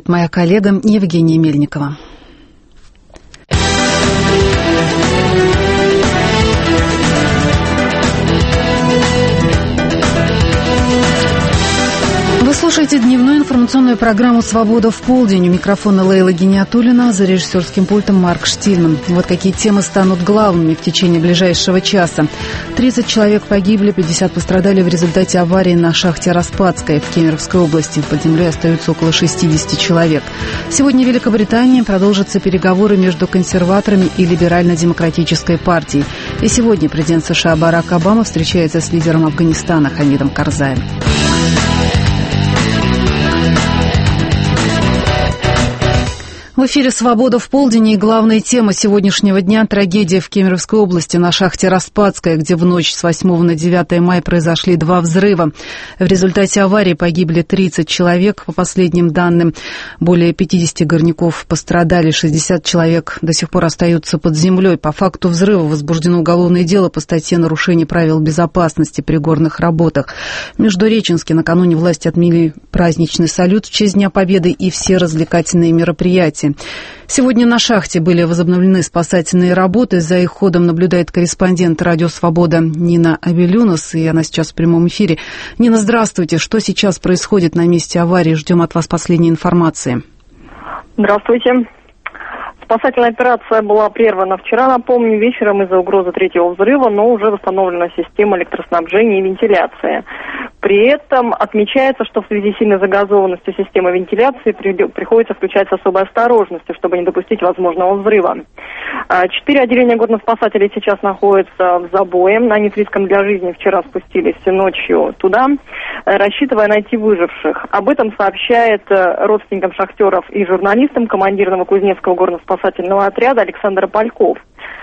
расскажет моя коллега Евгения Мельникова. Вы слушаете дневную информационную программу «Свобода в полдень». У микрофона Лейла Гиниатуллина, за режиссерским пультом Марк Штильман. Вот какие темы станут главными в течение ближайшего часа. 30 человек погибли, 50 пострадали в результате аварии на шахте Распадская в Кемеровской области. Под землей остаются около 60 человек. Сегодня в Великобритании продолжатся переговоры между консерваторами и либерально-демократической партией. И сегодня президент США Барак Обама встречается с лидером Афганистана Хамидом Карзаем. В эфире «Свобода в полдень» и главная тема сегодняшнего дня – трагедия в Кемеровской области на шахте Распадская, где в ночь с 8 на 9 мая произошли 2 взрыва. В результате аварии погибли 30 человек, по последним данным. Более 50 горняков пострадали, 60 человек до сих пор остаются под землей. По факту взрыва возбуждено уголовное дело по статье «Нарушение правил безопасности при горных работах». В Междуреченске накануне власти отменили праздничный салют в честь Дня Победы и все развлекательные мероприятия. Сегодня на шахте были возобновлены спасательные работы. За их ходом наблюдает корреспондент «Радио Свобода» Нина Абелюнас, и она сейчас в прямом эфире. Нина, здравствуйте. Что сейчас происходит на месте аварии? Ждем от вас последней информации. Здравствуйте. Спасательная операция была прервана вчера, напомню, вечером из-за угрозы 3-го взрыва, но уже восстановлена система электроснабжения и вентиляции. При этом отмечается, что в связи с сильной загазованностью системы вентиляции приходится включать с особой осторожностью, чтобы не допустить возможного взрыва. 4 отделения горноспасателей сейчас находятся в забое. Они с риском для жизни вчера спустились ночью туда, рассчитывая найти выживших. Об этом сообщает родственникам шахтеров и журналистам командир Новокузнецкого горноспасательного отряда Александр Польков.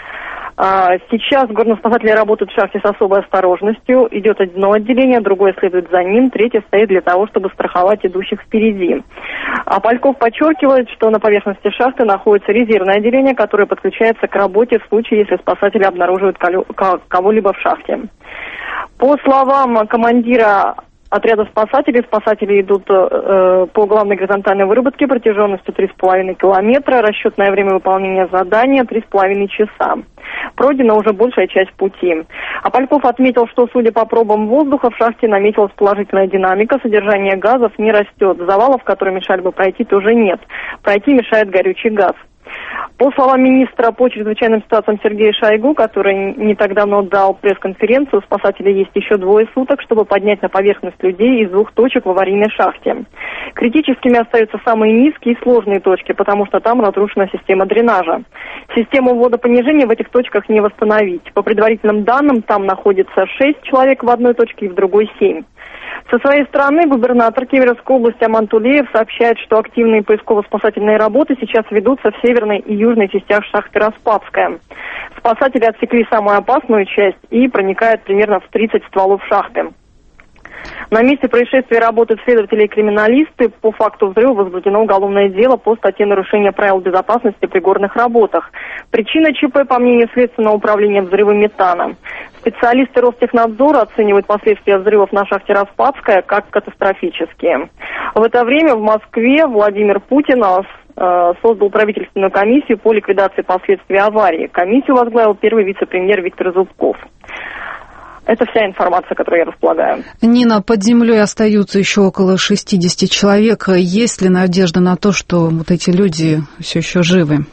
Сейчас горноспасатели работают в шахте с особой осторожностью. Идет одно отделение, другое следует за ним, третье стоит для того, чтобы страховать идущих впереди. А Польков подчеркивает, что на поверхности шахты находится резервное отделение, которое подключается к работе в случае, если спасатели обнаруживают кого-либо в шахте. По словам командира отряда спасатели идут по главной горизонтальной выработке протяженностью 3,5 километра. Расчетное время выполнения задания 3,5 часа. Пройдена уже большая часть пути. А Польков отметил, что, судя по пробам воздуха, в шахте наметилась положительная динамика, содержание газов не растет. Завалов, которые мешали бы пройти, тоже нет. Пройти мешает горючий газ. По словам министра по чрезвычайным ситуациям Сергея Шойгу, который не так давно дал пресс-конференцию, у спасателей есть еще 2 суток, чтобы поднять на поверхность людей из 2 точек в аварийной шахте. Критическими остаются самые низкие и сложные точки, потому что там разрушена система дренажа. Систему водопонижения в этих точках не восстановить. По предварительным данным, там находится 6 человек в одной точке и в другой 7. Со своей стороны, губернатор Кемеровской области Аман Тулеев сообщает, что активные поисково-спасательные работы сейчас ведутся в северной и южной частях шахты Распадская. Спасатели отсекли самую опасную часть и проникают примерно в 30 стволов шахты. На месте происшествия работают следователи и криминалисты. По факту взрыва возбуждено уголовное дело по статье «Нарушение правил безопасности при горных работах». Причина ЧП, по мнению Следственного управления, взрыва метана. Специалисты Ростехнадзора оценивают последствия взрывов на шахте Распадская как катастрофические. В это время в Москве Владимир Путин создал правительственную комиссию по ликвидации последствий аварии. Комиссию возглавил первый вице-премьер Виктор Зубков. Это вся информация, которую я располагаю. Нина, под землей остаются еще около 60 человек. Есть ли надежда на то, что вот эти люди все еще живы?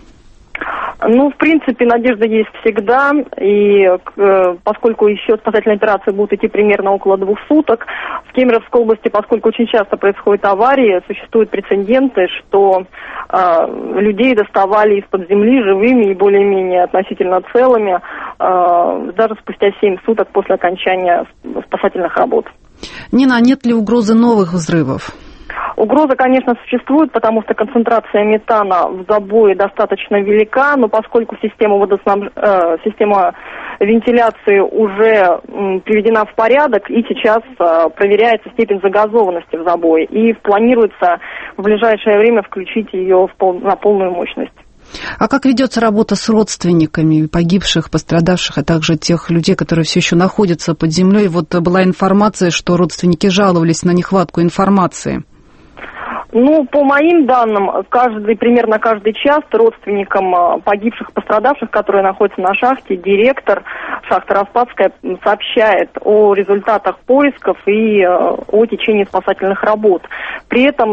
В принципе, надежда есть всегда, и поскольку еще спасательные операции будут идти примерно около 2 суток, в Кемеровской области, поскольку очень часто происходят аварии, существуют прецеденты, что людей доставали из-под земли живыми и более-менее относительно целыми, даже спустя 7 суток после окончания спасательных работ. Нина, а нет ли угрозы новых взрывов? Угроза, конечно, существует, потому что концентрация метана в забое достаточно велика, но поскольку система вентиляции уже приведена в порядок, и сейчас проверяется степень загазованности в забое, и планируется в ближайшее время включить ее на полную мощность. А как ведется работа с родственниками погибших, пострадавших, а также тех людей, которые все еще находятся под землей? Вот была информация, что родственники жаловались на нехватку информации. По моим данным, примерно каждый час родственникам погибших, пострадавших, которые находятся на шахте, директор шахты Распадская сообщает о результатах поисков и о течении спасательных работ. При этом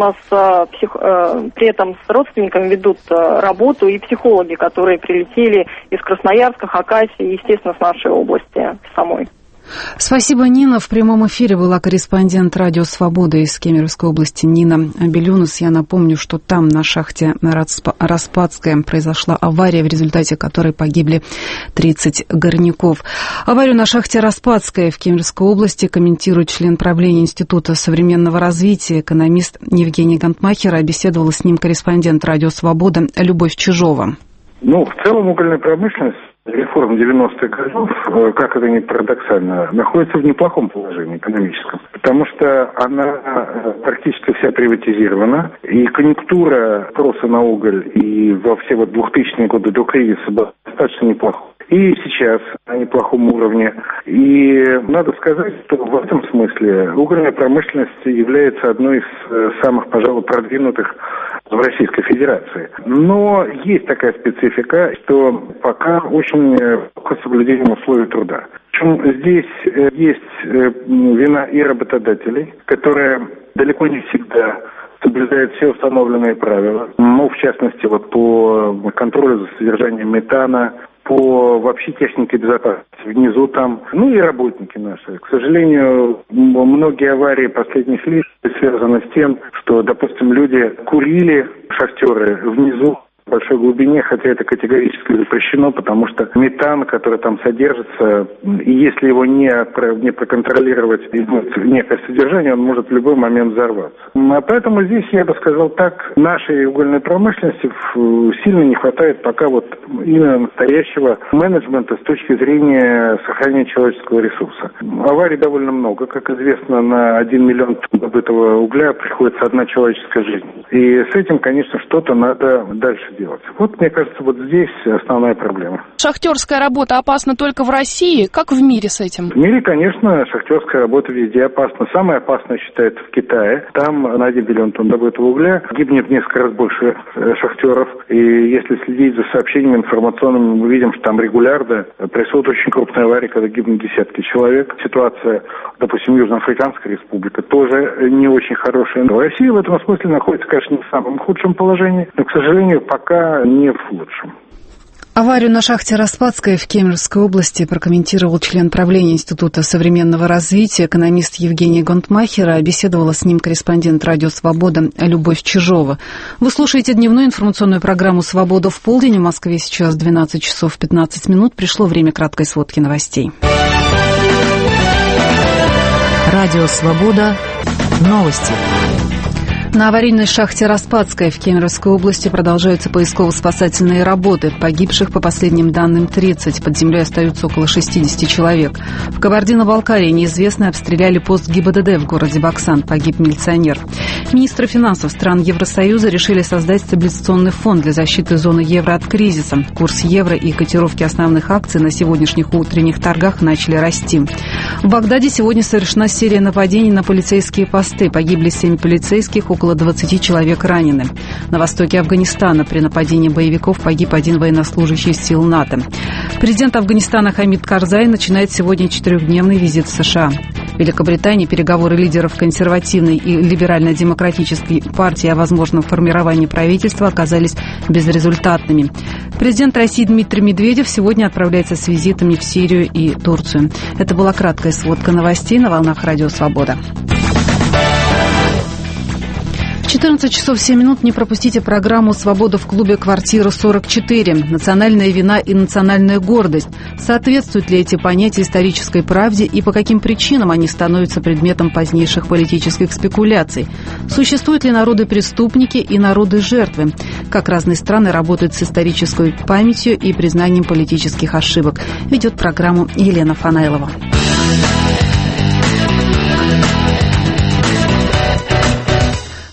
с родственниками ведут работу и психологи, которые прилетели из Красноярска, Хакасии и, естественно, с нашей области самой. Спасибо, Нина. В прямом эфире была корреспондент «Радио Свобода» из Кемеровской области Нина Белюнас. Я напомню, что там, на шахте Распадская, произошла авария, в результате которой погибли 30 горняков. Аварию на шахте Распадская в Кемеровской области комментирует член правления Института современного развития, экономист Евгений Гонтмахер. Беседовала с ним корреспондент «Радио Свобода» Любовь Чижова. В целом угольная промышленность реформ 90-х годов, как это ни парадоксально, находится в неплохом положении экономическом, потому что она практически вся приватизирована, и конъюнктура спроса на уголь и во все 2000-е годы до кризиса была достаточно неплохой. И сейчас на неплохом уровне. И надо сказать, что в этом смысле угольная промышленность является одной из самых, пожалуй, продвинутых в Российской Федерации. Но есть такая специфика, что пока очень плохо соблюдением условий труда. Причем здесь есть вина и работодателей, которые далеко не всегда соблюдают все установленные правила. В частности, по контролю за содержанием метана, по вообще технике безопасности внизу там, и работники наши. К сожалению, многие аварии последних лет связаны с тем, что, допустим, люди курили, шахтеры, внизу в большой глубине, хотя это категорически запрещено, потому что метан, который там содержится, и если его не проконтролировать некое содержание, он может в любой момент взорваться. А поэтому здесь, я бы сказал так, нашей угольной промышленности сильно не хватает пока именно настоящего менеджмента с точки зрения сохранения человеческого ресурса. Аварий довольно много, как известно, на 1 миллион тонн добытого угля приходится одна человеческая жизнь. И с этим, конечно, что-то надо дальше делать. Мне кажется, здесь основная проблема. Шахтерская работа опасна только в России? Как в мире с этим? В мире, конечно, шахтерская работа везде опасна. Самое опасное считается в Китае. Там на 1 миллион тонн добытого угля гибнет в несколько раз больше шахтеров. И если следить за сообщениями информационными, мы видим, что там регулярно происходят очень крупные аварии, когда гибнут десятки человек. Ситуация, допустим, Южноафриканская республика тоже не очень хорошая. Россия в этом смысле находится, конечно, не в самом худшем положении, но, к сожалению, пока не в лучшем. Аварию на шахте Распадская в Кемеровской области прокомментировал член правления Института современного развития, экономист Евгений Гонтмахер. Беседовала с ним корреспондент «Радио Свобода» Любовь Чижова. Вы слушаете дневную информационную программу «Свобода в полдень». В Москве сейчас 12 часов 15 минут. Пришло время краткой сводки новостей. Радио Свобода. Новости. На аварийной шахте Распадская в Кемеровской области продолжаются поисково-спасательные работы. Погибших, по последним данным, 30. Под землей остаются около 60 человек. В Кабардино-Балкарии неизвестные обстреляли пост ГИБДД в городе Баксан. Погиб милиционер. Министры финансов стран Евросоюза решили создать стабилизационный фонд для защиты зоны евро от кризиса. Курс евро и котировки основных акций на сегодняшних утренних торгах начали расти. В Багдаде сегодня совершена серия нападений на полицейские посты. Погибли 7 полицейских, около 20 человек ранены. На востоке Афганистана при нападении боевиков погиб один военнослужащий сил НАТО. Президент Афганистана Хамид Карзай начинает сегодня 4-дневный визит в США. В Великобритании переговоры лидеров консервативной и либерально-демократической партии о возможном формировании правительства оказались безрезультатными. Президент России Дмитрий Медведев сегодня отправляется с визитами в Сирию и Турцию. Это была краткая сводка новостей на волнах Радио Свобода. В 14 часов 7 минут не пропустите программу «Свобода в клубе «Квартира 44». Национальная вина и национальная гордость. Соответствуют ли эти понятия исторической правде и по каким причинам они становятся предметом позднейших политических спекуляций? Существуют ли народы-преступники и народы-жертвы? Как разные страны работают с исторической памятью и признанием политических ошибок? Ведет программу Елена Фанайлова.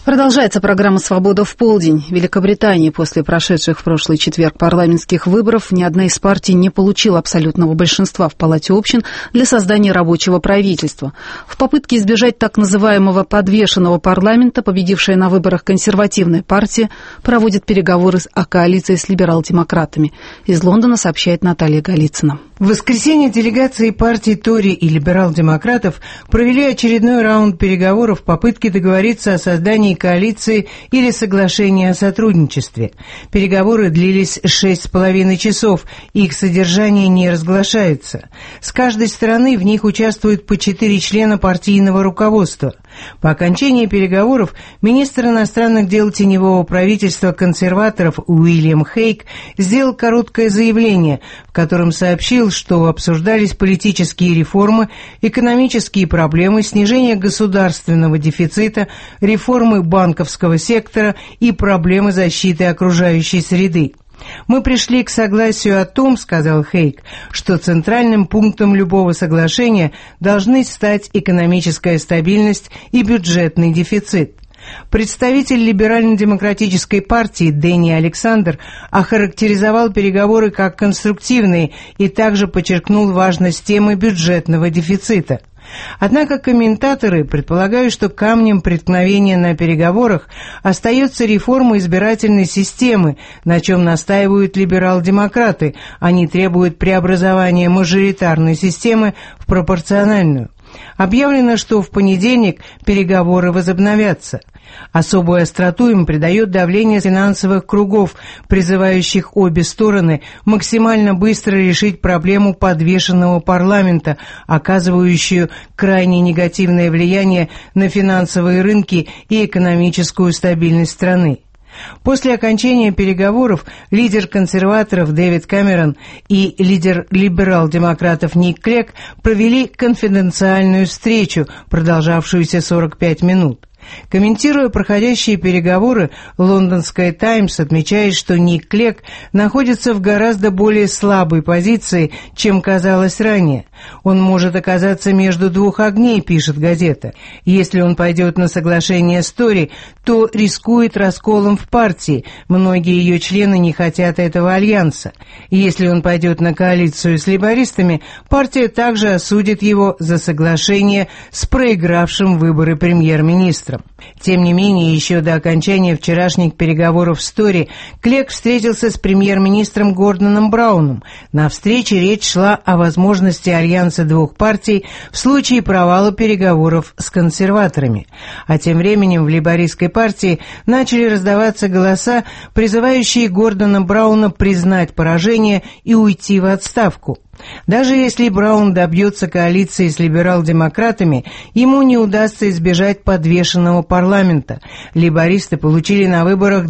Продолжается программа «Свобода в полдень». В Великобритании после прошедших в прошлый четверг парламентских выборов ни одна из партий не получила абсолютного большинства в Палате общин для создания рабочего правительства. В попытке избежать так называемого подвешенного парламента победившая на выборах консервативная партия проводит переговоры о коалиции с либерал-демократами. Из Лондона сообщает Наталья Голицына. В воскресенье делегации партий Тори и либерал-демократов провели очередной раунд переговоров в попытке договориться о создании коалиции или соглашения о сотрудничестве. Переговоры длились 6,5 часов, их содержание не разглашается. С каждой стороны в них участвуют по 4 члена партийного руководства. По окончании переговоров министр иностранных дел теневого правительства консерваторов Уильям Хейк сделал короткое заявление, в котором сообщил, что обсуждались политические реформы, экономические проблемы, снижение государственного дефицита, реформы банковского сектора и проблемы защиты окружающей среды. «Мы пришли к согласию о том, — сказал Хейк, — что центральным пунктом любого соглашения должны стать экономическая стабильность и бюджетный дефицит». Представитель либерально-демократической партии Дэнни Александр охарактеризовал переговоры как конструктивные и также подчеркнул важность темы бюджетного дефицита. Однако комментаторы предполагают, что камнем преткновения на переговорах остается реформа избирательной системы, на чем настаивают либерал-демократы. Они требуют преобразования мажоритарной системы в пропорциональную. Объявлено, что в понедельник переговоры возобновятся. Особую остроту им придает давление финансовых кругов, призывающих обе стороны максимально быстро решить проблему подвешенного парламента, оказывающую крайне негативное влияние на финансовые рынки и экономическую стабильность страны. После окончания переговоров лидер консерваторов Дэвид Кэмерон и лидер либерал-демократов Ник Клег провели конфиденциальную встречу, продолжавшуюся 45 минут. Комментируя проходящие переговоры, лондонская «Таймс» отмечает, что Ник Клег находится в гораздо более слабой позиции, чем казалось ранее. «Он может оказаться между двух огней», — пишет газета. «Если он пойдет на соглашение с Тори, то рискует расколом в партии. Многие ее члены не хотят этого альянса. Если он пойдет на коалицию с лейбористами, партия также осудит его за соглашение с проигравшим выборы премьер-министром». Тем не менее, еще до окончания вчерашних переговоров с Тори Клег встретился с премьер-министром Гордоном Брауном. На встрече речь шла о возможности альянса двух партий в случае провала переговоров с консерваторами. А тем временем в лейбористской партии начали раздаваться голоса, призывающие Гордона Брауна признать поражение и уйти в отставку. Даже если Браун добьется коалиции с либерал-демократами, ему не удастся избежать подвешенного парламента. Лейбористы получили на выборах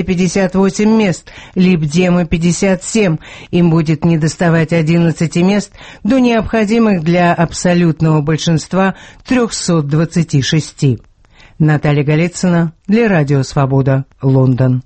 258 мест, либдемы — 57. Им будет недоставать 11 мест до необходимых для абсолютного большинства 326. Наталья Голицына для Радио Свобода, Лондон.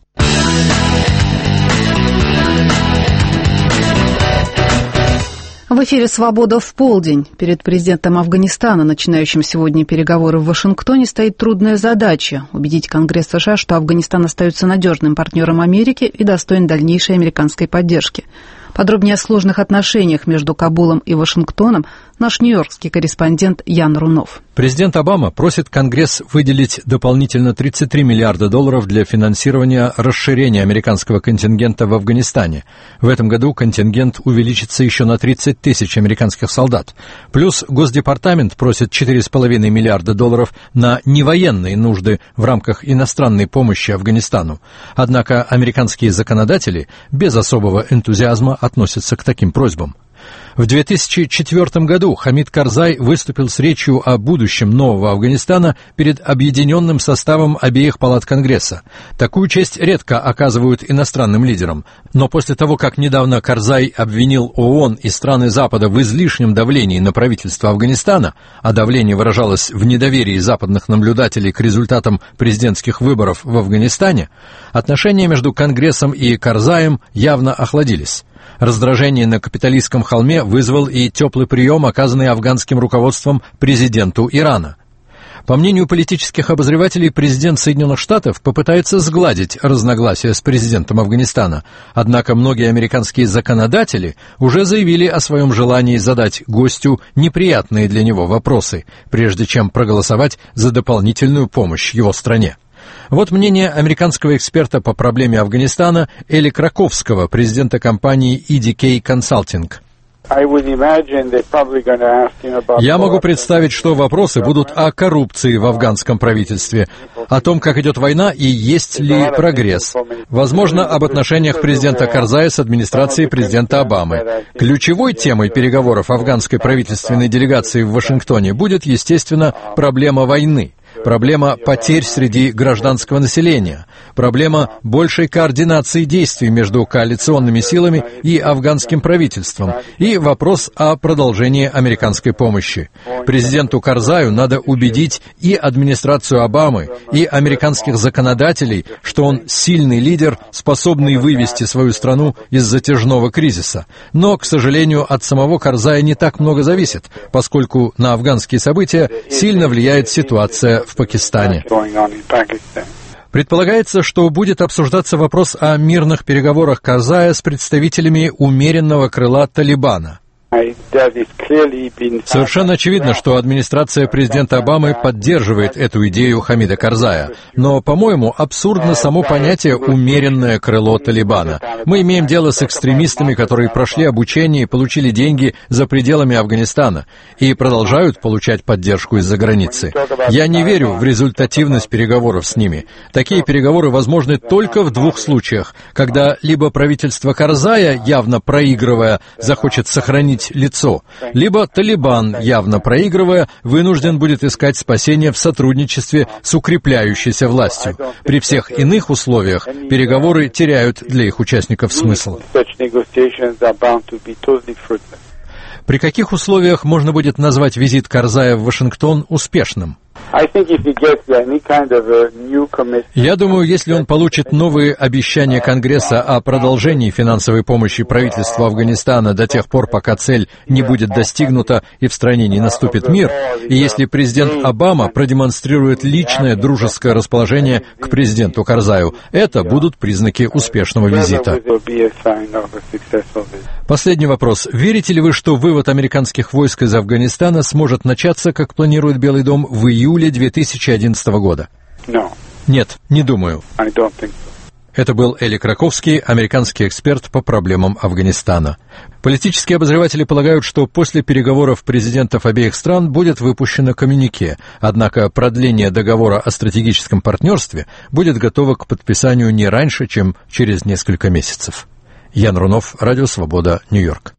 В эфире «Свобода в полдень». Перед президентом Афганистана, начинающим сегодня переговоры в Вашингтоне, стоит трудная задача – убедить Конгресс США, что Афганистан остается надежным партнером Америки и достоин дальнейшей американской поддержки. Подробнее о сложных отношениях между Кабулом и Вашингтоном наш нью-йоркский корреспондент Ян Рунов. Президент Обама просит Конгресс выделить дополнительно $33 миллиарда для финансирования расширения американского контингента в Афганистане. В этом году контингент увеличится еще на 30 тысяч американских солдат. Плюс Госдепартамент просит $4,5 миллиарда на невоенные нужды в рамках иностранной помощи Афганистану. Однако американские законодатели без особого энтузиазма относятся к таким просьбам. В 2004 году Хамид Карзай выступил с речью о будущем нового Афганистана перед объединенным составом обеих палат Конгресса. Такую честь редко оказывают иностранным лидерам. Но после того, как недавно Карзай обвинил ООН и страны Запада в излишнем давлении на правительство Афганистана, а давление выражалось в недоверии западных наблюдателей к результатам президентских выборов в Афганистане, отношения между Конгрессом и Карзаем явно охладились. Раздражение на Капитолийском холме вызвал и теплый прием, оказанный афганским руководством президенту Ирана. По мнению политических обозревателей, президент Соединенных Штатов попытается сгладить разногласия с президентом Афганистана. Однако многие американские законодатели уже заявили о своем желании задать гостю неприятные для него вопросы, прежде чем проголосовать за дополнительную помощь его стране. Вот мнение американского эксперта по проблеме Афганистана Эли Краковского, президента компании EDK Consulting. Я могу представить, что вопросы будут о коррупции в афганском правительстве, о том, как идет война и есть ли прогресс. Возможно, об отношениях президента Карзая с администрацией президента Обамы. Ключевой темой переговоров афганской правительственной делегации в Вашингтоне будет, естественно, проблема войны. Проблема потерь среди гражданского населения, проблема большей координации действий между коалиционными силами и афганским правительством и вопрос о продолжении американской помощи. Президенту Карзаю надо убедить и администрацию Обамы, и американских законодателей, что он сильный лидер, способный вывести свою страну из затяжного кризиса. Но, к сожалению, от самого Карзая не так много зависит, поскольку на афганские события сильно влияет ситуация в Пакистане. Предполагается, что будет обсуждаться вопрос о мирных переговорах Карзая с представителями умеренного крыла Талибана. Совершенно очевидно, что администрация президента Обамы поддерживает эту идею Хамида Карзая. Но, по-моему, абсурдно само понятие «умеренное крыло Талибана». Мы имеем дело с экстремистами, которые прошли обучение и получили деньги за пределами Афганистана и продолжают получать поддержку из-за границы. Я не верю в результативность переговоров с ними. Такие переговоры возможны только в двух случаях, когда либо правительство Карзая, явно проигрывая, захочет сохранить лицо, либо Талибан, явно проигрывая, вынужден будет искать спасение в сотрудничестве с укрепляющейся властью. При всех иных условиях переговоры теряют для их участников смысл. При каких условиях можно будет назвать визит Карзая в Вашингтон успешным? Я думаю, если он получит новые обещания Конгресса о продолжении финансовой помощи правительству Афганистана до тех пор, пока цель не будет достигнута и в стране не наступит мир, и если президент Обама продемонстрирует личное дружеское расположение к президенту Карзаю, это будут признаки успешного визита. Последний вопрос. Верите ли вы, что вывод американских войск из Афганистана сможет начаться, как планирует Белый дом, в июле 2011 года? Нет, не думаю. Это был Эли Краковский, американский эксперт по проблемам Афганистана. Политические обозреватели полагают, что после переговоров президентов обеих стран будет выпущено коммюнике, однако продление договора о стратегическом партнерстве будет готово к подписанию не раньше, чем через несколько месяцев. Ян Рунов, Радио Свобода, Нью-Йорк.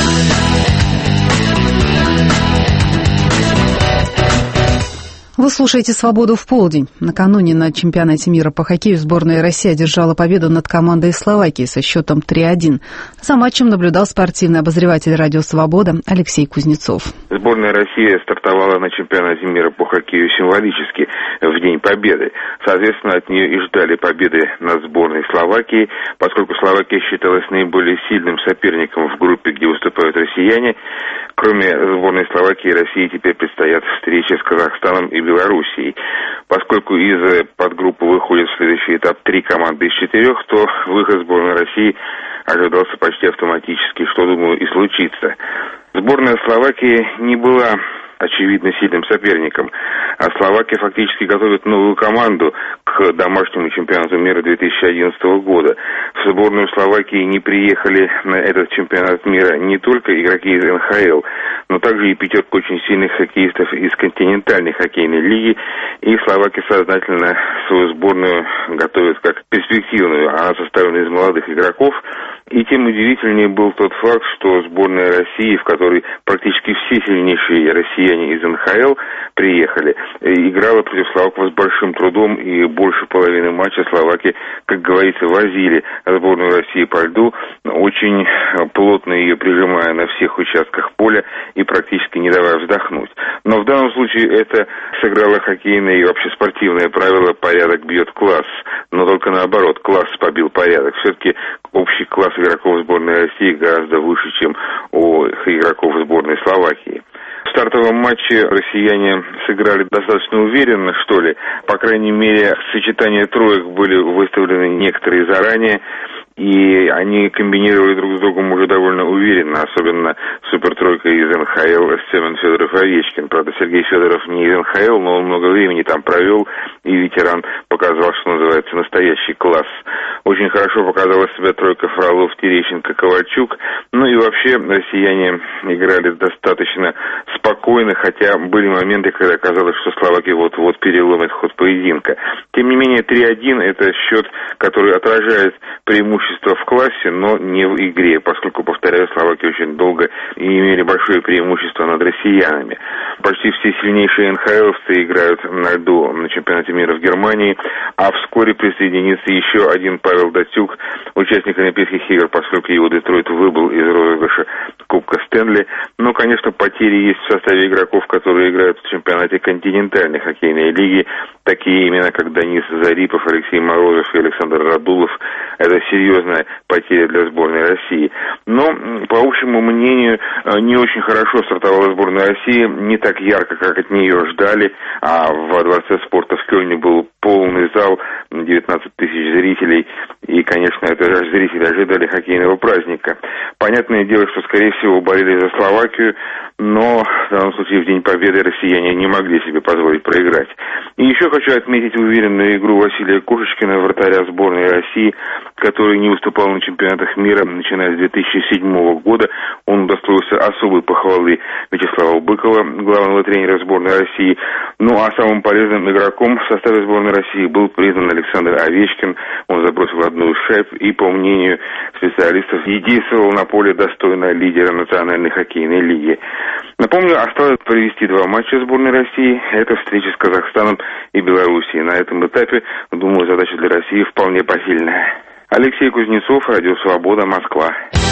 Вы слушаете «Свободу в полдень». Накануне на чемпионате мира по хоккею сборная России одержала победу над командой Словакии со счетом 3-1. За матчем наблюдал спортивный обозреватель «Радио Свобода» Алексей Кузнецов. Сборная России стартовала на чемпионате мира по хоккею символически в День Победы. Соответственно, от нее и ждали победы над сборной Словакии, поскольку Словакия считалась наиболее сильным соперником в группе, где выступают россияне. Кроме сборной Словакии, России теперь предстоят встречи с Казахстаном и Белоруссией. Поскольку из подгруппы выходит в следующий этап 3 команды из 4, то выход сборной России ожидался почти автоматически, что, думаю, и случится. Сборная Словакии не была очевидно сильным соперником, а Словакия фактически готовит новую команду к домашнему чемпионату мира 2011 года. В сборную Словакии не приехали на этот чемпионат мира не только игроки из НХЛ, но также и пятерка очень сильных хоккеистов из континентальной хоккейной лиги, и Словакия сознательно свою сборную готовит как перспективную, она составлена из молодых игроков. И тем удивительнее был тот факт, что сборная России, в которой практически все сильнейшие россияне из НХЛ приехали, играла против словаков с большим трудом, и больше половины матча словаки, как говорится, возили сборную России по льду, очень плотно ее прижимая на всех участках поля и практически не давая вздохнуть. Но в данном случае это сыграло хоккейное и вообще спортивное правило «порядок бьет класс», но только наоборот, класс побил порядок. Все-таки общий класс игроков сборной России гораздо выше, чем у игроков сборной Словакии. В стартовом матче россияне сыграли достаточно уверенно, что ли. По крайней мере, сочетания троек были выставлены некоторые заранее. И они комбинировали друг с другом уже довольно уверенно, особенно супертройка из НХЛ Семен, Федоров, Овечкин. Правда, Сергей Федоров не из НХЛ, но он много времени там провел, и ветеран показал, что называется, настоящий класс. Очень хорошо показала себя тройка Фролов, Терещенко, Ковальчук. Ну и вообще россияне играли достаточно спокойно, хотя были моменты, когда казалось, что Словакия вот-вот переломит ход поединка. Тем не менее, 3-1 – это счет, который отражает преимущество в классе, но не в игре, поскольку, повторяю, словаки очень долго имели большое преимущество над россиянами. Почти все сильнейшие НХЛовцы играют на льду на чемпионате мира в Германии, а вскоре присоединится еще один Павел Датюк, участник Олимпийских игр, поскольку его Детройт выбыл из розыгрыша Кубка Стэнли. Но, конечно, потери есть в составе игроков, которые играют в чемпионате континентальной хоккейной лиги. Такие имена, как Денис Зарипов, Алексей Морозов и Александр Радулов. Это серьезная потеря для сборной России. Но, по общему мнению, не очень хорошо стартовала сборная России, не так ярко, как от нее ждали, а во Дворце спорта в Кёльне был полный зал, 19 тысяч зрителей, и, конечно, это же зрители ожидали хоккейного праздника. Понятное дело, что, скорее всего, болели за Словакию, но в данном случае в День Победы россияне не могли себе позволить проиграть. И еще хочу отметить уверенную игру Василия Кошечкина, вратаря сборной России, который не выступал на чемпионатах мира, начиная с 2007 года. Он удостоился особой похвалы Вячеслава Быкова, главного тренера сборной России. Ну а самым полезным игроком в составе сборной России был признан Александр Овечкин. Он забросил одну из шайб и, по мнению специалистов, действовал на поле достойно лидера Национальной хоккейной лиги. Напомню, осталось провести 2 матча сборной России. Это встречи с Казахстаном и Белоруссией. На этом этапе, думаю, задача для России вполне посильная. Алексей Кузнецов, Радио Свобода, Москва.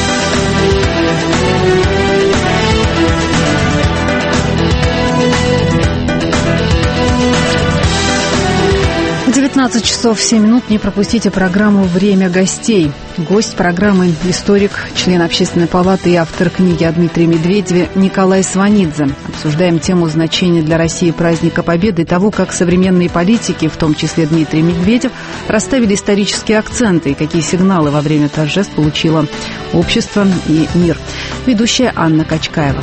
19 часов 7 минут. Не пропустите программу «Время гостей». Гость программы – историк, член Общественной палаты и автор книги о Дмитрии Медведеве Николай Сванидзе. Обсуждаем тему значения для России праздника Победы и того, как современные политики, в том числе Дмитрий Медведев, расставили исторические акценты и какие сигналы во время торжеств получило общество и мир. Ведущая Анна Качкаева.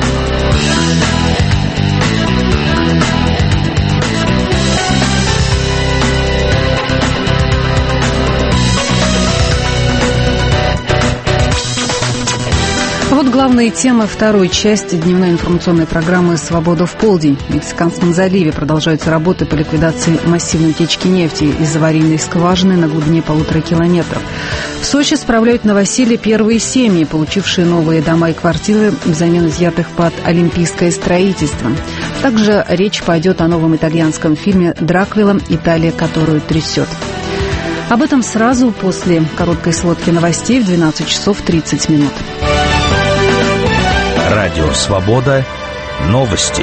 Вот главные темы второй части дневной информационной программы «Свобода в полдень». В Мексиканском заливе продолжаются работы по ликвидации массивной утечки нефти из аварийной скважины на глубине 1,5 километров. В Сочи справляют новоселье первые семьи, получившие новые дома и квартиры взамен изъятых под олимпийское строительство. Также речь пойдет о новом итальянском фильме «Дракула. Италия, которую трясет». Об этом сразу после короткой сводки новостей в 12 часов 30 минут. Радио «Свобода». Новости.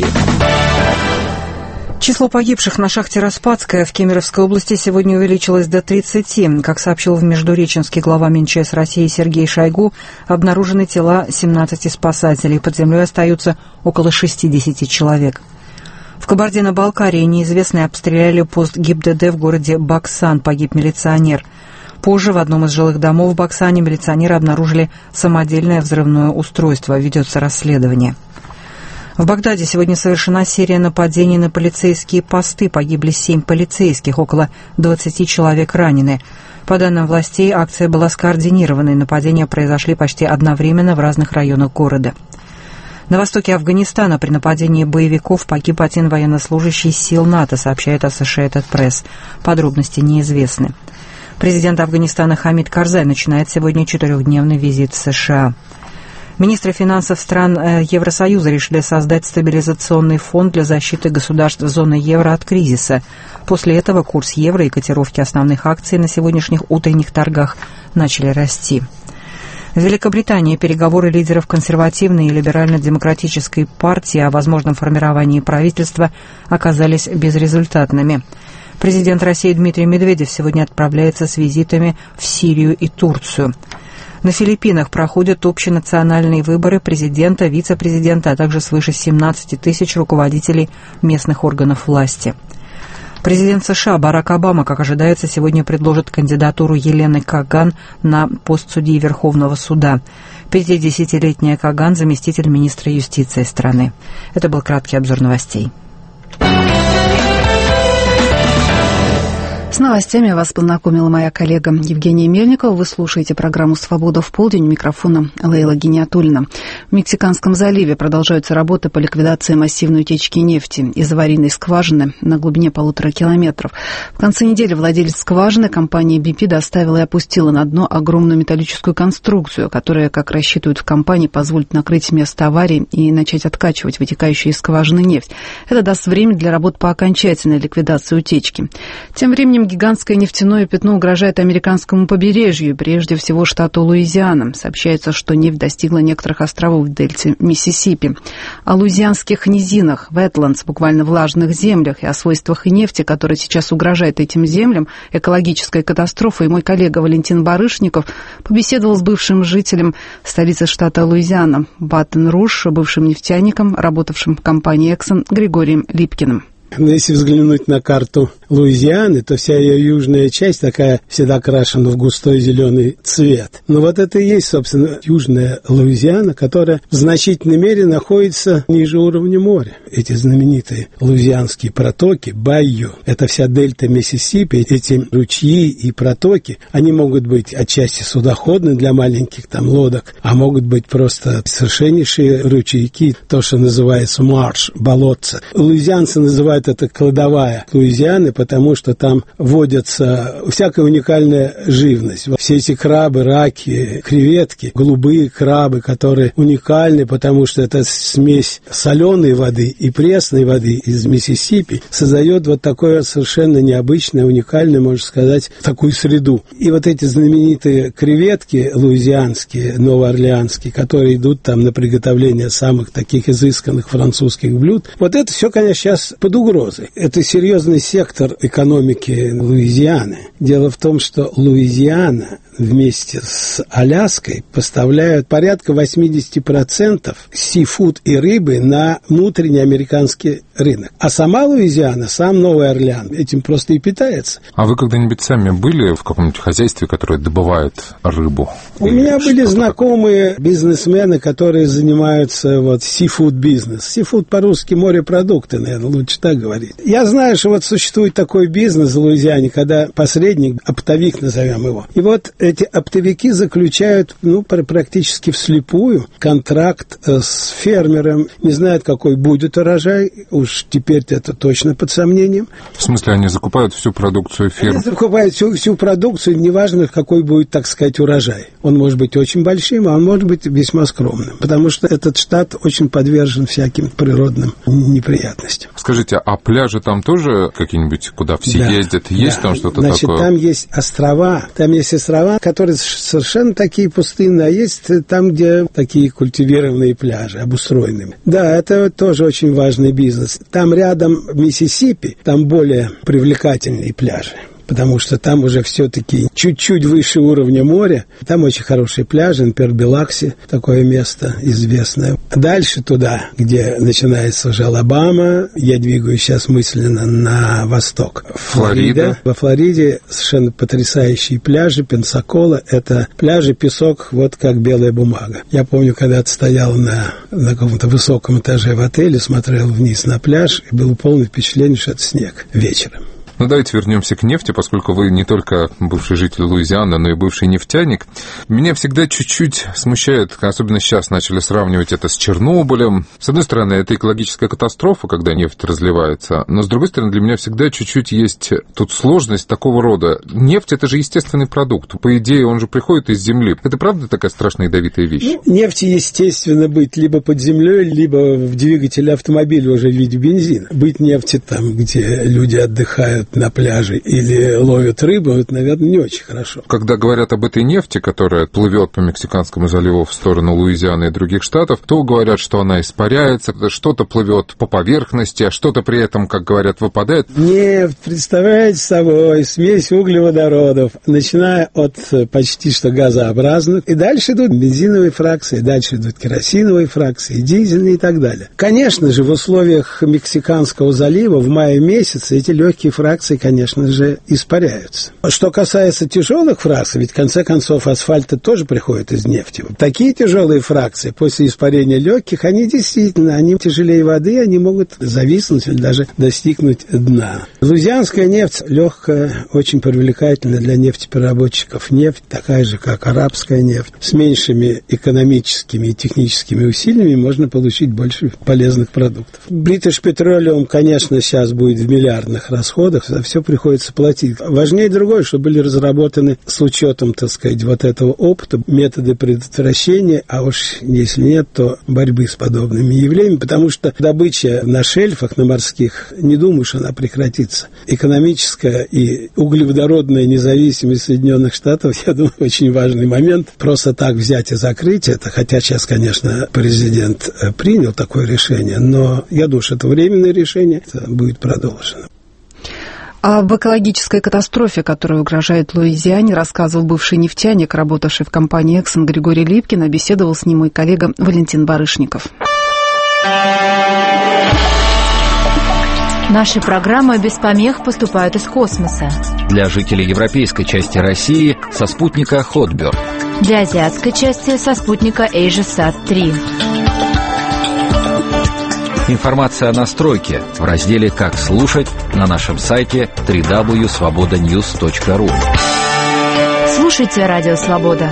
Число погибших на шахте «Распадская» в Кемеровской области сегодня увеличилось до 30. Как сообщил в Междуреченске глава МЧС России Сергей Шойгу, обнаружены тела 17 спасателей. Под землей остаются около 60 человек. В Кабардино-Балкарии неизвестные обстреляли пост ГИБДД в городе Баксан. Погиб милиционер. Позже в одном из жилых домов в Баксане милиционеры обнаружили самодельное взрывное устройство. Ведется расследование. В Багдаде сегодня совершена серия нападений на полицейские посты. Погибли 7 полицейских, около 20 человек ранены. По данным властей, акция была скоординированной. Нападения произошли почти одновременно в разных районах города. На востоке Афганистана при нападении боевиков погиб один военнослужащий сил НАТО, сообщает Associated Press. Подробности неизвестны. Президент Афганистана Хамид Карзай начинает сегодня 4-дневный визит в США. Министры финансов стран Евросоюза решили создать стабилизационный фонд для защиты государств зоны евро от кризиса. После этого курс евро и котировки основных акций на сегодняшних утренних торгах начали расти. В Великобритании переговоры лидеров консервативной и либерально-демократической партии о возможном формировании правительства оказались безрезультатными. Президент России Дмитрий Медведев сегодня отправляется с визитами в Сирию и Турцию. На Филиппинах проходят общенациональные выборы президента, вице-президента, а также свыше 17 тысяч руководителей местных органов власти. Президент США Барак Обама, как ожидается, сегодня предложит кандидатуру Елены Каган на пост судьи Верховного суда. 50-летняя Каган – заместитель министра юстиции страны. Это был краткий обзор новостей. С новостями вас познакомила моя коллега Евгения Мельникова. Вы слушаете программу «Свобода в полдень». У микрофона Лейла Гиниатуллина. В Мексиканском заливе продолжаются работы по ликвидации массивной утечки нефти из аварийной скважины на глубине 1,5 километров. В конце недели владелец скважины, компания BP, доставила и опустила на дно огромную металлическую конструкцию, которая, как рассчитывают в компании, позволит накрыть место аварии и начать откачивать вытекающую из скважины нефть. Это даст время для работ по окончательной ликвидации утечки. Тем временем гигантское нефтяное пятно угрожает американскому побережью, прежде всего штату Луизиана. Сообщается, что нефть достигла некоторых островов в дельте Миссисипи. О луизианских низинах, wetlands, буквально влажных землях, и о свойствах нефти, которая сейчас угрожает этим землям, экологическая катастрофа, и мой коллега Валентин Барышников побеседовал с бывшим жителем столицы штата Луизиана, Батон-Руж, бывшим нефтяником, работавшим в компании Exxon, Григорием Липкиным. Но если взглянуть на карту Луизианы, то вся ее южная часть такая всегда крашена в густой зеленый цвет. Но вот это и есть, собственно, южная Луизиана, которая в значительной мере находится ниже уровня моря. Эти знаменитые луизианские протоки, байо, это вся дельта Миссисипи, эти ручьи и протоки, они могут быть отчасти судоходны для маленьких там лодок, а могут быть просто совершеннейшие ручейки, то, что называется марш, болотца. Луизианцы называют это кладовая Луизианы, потому что там водятся всякая уникальная живность. Все эти крабы, раки, креветки, голубые крабы, которые уникальны, потому что это смесь соленой воды и пресной воды из Миссисипи создает вот такое совершенно необычное, уникальное, можно сказать, такую среду. И вот эти знаменитые креветки луизианские, новоорлеанские, которые идут там на приготовление самых таких изысканных французских блюд, вот это все, конечно, сейчас под угрозой. Это серьезный сектор экономики Луизианы. Дело в том, что Луизиана вместе с Аляской поставляют порядка 80% сифуд и рыбы на внутренний американский рынок. А сама Луизиана, сам Новый Орлеан этим просто и питается. А вы когда-нибудь сами были в каком-нибудь хозяйстве, которое добывает рыбу? У меня были знакомые бизнесмены, которые занимаются вот сифуд-бизнес. Сифуд по-русски морепродукты, наверное, лучше так говорить. Я знаю, что вот существует такой бизнес в Луизиане, когда посредник, оптовик назовем его. И вот эти оптовики заключают, практически вслепую контракт с фермером. Не знают, какой будет урожай. Уж теперь это точно под сомнением. В смысле, они закупают всю продукцию ферм? Они закупают всю продукцию, неважно, какой будет, так сказать, урожай. Он может быть очень большим, а он может быть весьма скромным. Потому что этот штат очень подвержен всяким природным неприятностям. Скажите, а пляжи там тоже какие-нибудь, куда все ездят? Есть там что-то такое? Значит, там есть острова. Там есть острова, которые совершенно такие пустынные, а есть там, где такие культивированные пляжи, обустроенные. Да, это тоже очень важный бизнес. Там рядом Миссисипи, там более привлекательные пляжи. Потому что там уже все-таки чуть-чуть выше уровня моря. Там очень хорошие пляжи, например, Белакси, такое место известное. Дальше туда, где начинается уже Алабама, я двигаюсь сейчас мысленно на восток. Флорида. Во Флориде совершенно потрясающие пляжи, Пенсакола. Это пляжи, песок, вот как белая бумага. Я помню, когда-то стоял на каком-то высоком этаже в отеле, смотрел вниз на пляж, и было полное впечатление, что это снег вечером. Ну, давайте вернемся к нефти, поскольку вы не только бывший житель Луизианы, но и бывший нефтяник. Меня всегда чуть-чуть смущает, особенно сейчас начали сравнивать это с Чернобылем. С одной стороны, это экологическая катастрофа, когда нефть разливается, но с другой стороны, для меня всегда чуть-чуть есть тут сложность такого рода. Нефть – это же естественный продукт. По идее, он же приходит из земли. Это правда такая страшная ядовитая вещь? Нефть, естественно, быть либо под землей, либо в двигателе автомобиля уже в виде бензина. Быть нефти там, где люди отдыхают отдыхают на пляже или ловят рыбу, это, наверное, не очень хорошо. Когда говорят об этой нефти, которая плывет по Мексиканскому заливу в сторону Луизианы и других штатов, то говорят, что она испаряется, что-то плывет по поверхности, а что-то при этом, как говорят, выпадает. Нефть представляет собой смесь углеводородов, начиная от почти что газообразных, и дальше идут бензиновые фракции, дальше идут керосиновые фракции, дизельные и так далее. Конечно же, в условиях Мексиканского залива в мае месяце эти легкие фракции, конечно же, испаряются. Что касается тяжелых фракций, ведь в конце концов асфальт тоже приходит из нефти. Такие тяжелые фракции после испарения легких, они действительно, они тяжелее воды, они могут зависнуть или даже достигнуть дна. Луизианская нефть легкая, очень привлекательна для нефтепереработчиков. Нефть такая же, как арабская нефть. С меньшими экономическими и техническими усилиями можно получить больше полезных продуктов. British Petroleum, конечно, сейчас будет в миллиардных расходах, за все приходится платить. Важнее другое, что были разработаны с учетом, так сказать, вот этого опыта, методы предотвращения, а уж если нет, то борьбы с подобными явлениями, потому что добыча на шельфах, на морских, не думаю, что она прекратится. Экономическая и углеводородная независимость Соединенных Штатов, я думаю, очень важный момент. Просто так взять и закрыть это, хотя сейчас, конечно, президент принял такое решение, но я думаю, что это временное решение, это будет продолжено. Об экологической катастрофе, которая угрожает Луизиане, рассказывал бывший нефтяник, работавший в компании «Эксон» Григорий Липкин, а беседовал с ним мой коллега Валентин Барышников. Наши программы без помех поступают из космоса. Для жителей европейской части России со спутника Хотберг. Для азиатской части со спутника AsiaSat-3. Информация о настройке в разделе «Как слушать» на нашем сайте www.svobodanews.ru. Слушайте Радио Свобода.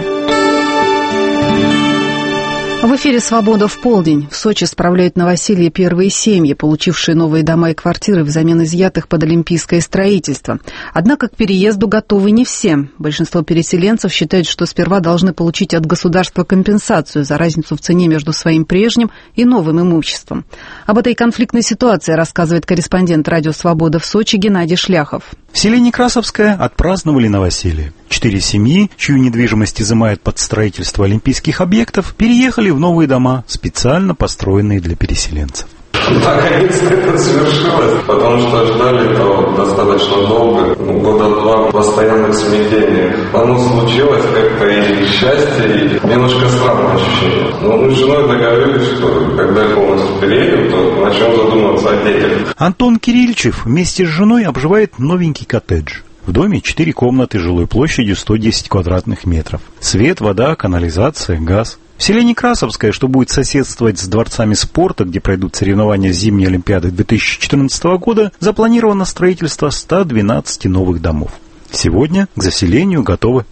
В эфире «Свобода в полдень». В Сочи справляют новоселье первые семьи, получившие новые дома и квартиры взамен изъятых под олимпийское строительство. Однако к переезду готовы не все. Большинство переселенцев считают, что сперва должны получить от государства компенсацию за разницу в цене между своим прежним и новым имуществом. Об этой конфликтной ситуации рассказывает корреспондент «Радио Свобода» в Сочи Геннадий Шляхов. В селе Некрасовское отпраздновали новоселье. 4 семьи, чью недвижимость изымают под строительство олимпийских объектов, переехали в новые дома, специально построенные для переселенцев. Наконец-то это свершилось, потому что ждали этого достаточно долго, года 2 постоянных смятений. Оно случилось как-то и счастье, и немножко странное ощущение. Но мы с женой договорились, что когда полностью переедем, то начнем задумываться о детях. Антон Кирильчев вместе с женой обживает новенький коттедж. В доме 4 комнаты жилой площадью 110 квадратных метров. Свет, вода, канализация, газ. В селе Некрасовское, что будет соседствовать с дворцами спорта, где пройдут соревнования зимней Олимпиады 2014 года, запланировано строительство 112 новых домов. Сегодня к заселению готово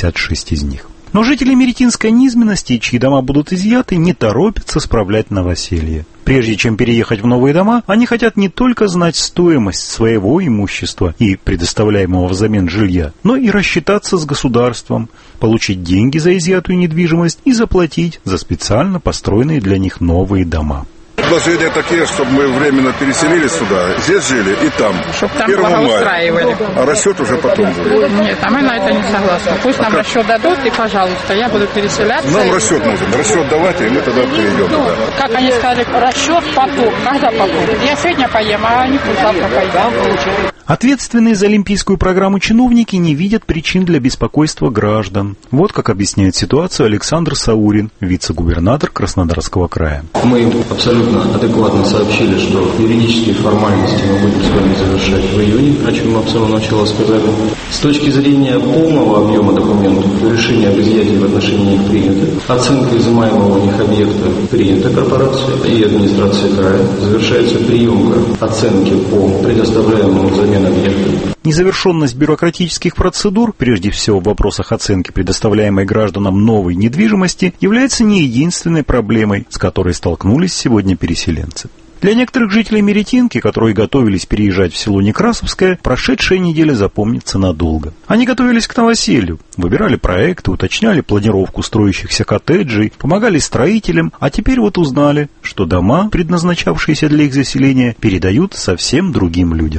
56 из них. Но жители Меретинской низменности, чьи дома будут изъяты, не торопятся справлять новоселье. Прежде чем переехать в новые дома, они хотят не только знать стоимость своего имущества и предоставляемого взамен жилья, но и рассчитаться с государством, получить деньги за изъятую недвижимость и заплатить за специально построенные для них новые дома. Предложения такие, чтобы мы временно переселились сюда, здесь жили и там. Чтобы там благоустраивали. А расчет уже потом будет. Нет, а мы на это не согласны. Пусть нам расчет дадут, и, пожалуйста, я буду переселяться. Нам расчет нужен. Расчет давайте, и мы тогда перейдем туда. Как они сказали, расчет потом. Когда потом? Я сегодня поем, а они завтра поедем. Ответственные за олимпийскую программу чиновники не видят причин для беспокойства граждан. Вот как объясняет ситуацию Александр Саурин, вице-губернатор Краснодарского края. Мы абсолютно адекватно сообщили, что юридические формальности мы будем с вами завершать в июне, о чем мы с самого начала сказали. С точки зрения полного объема документов, решение об изъятии в отношении их принято. Оценка изымаемого у них объекта принята корпорацией и администрацией края. Завершается приемка оценки по предоставляемому взамен объектам. Незавершенность бюрократических процедур, прежде всего в вопросах оценки предоставляемой гражданам новой недвижимости, является не единственной проблемой, с которой столкнулись сегодня переселенцы. Для некоторых жителей Меретинки, которые готовились переезжать в село Некрасовское, прошедшая неделя запомнится надолго. Они готовились к новоселью, выбирали проекты, уточняли планировку строящихся коттеджей, помогали строителям, а теперь вот узнали, что дома, предназначавшиеся для их заселения, передают совсем другим людям.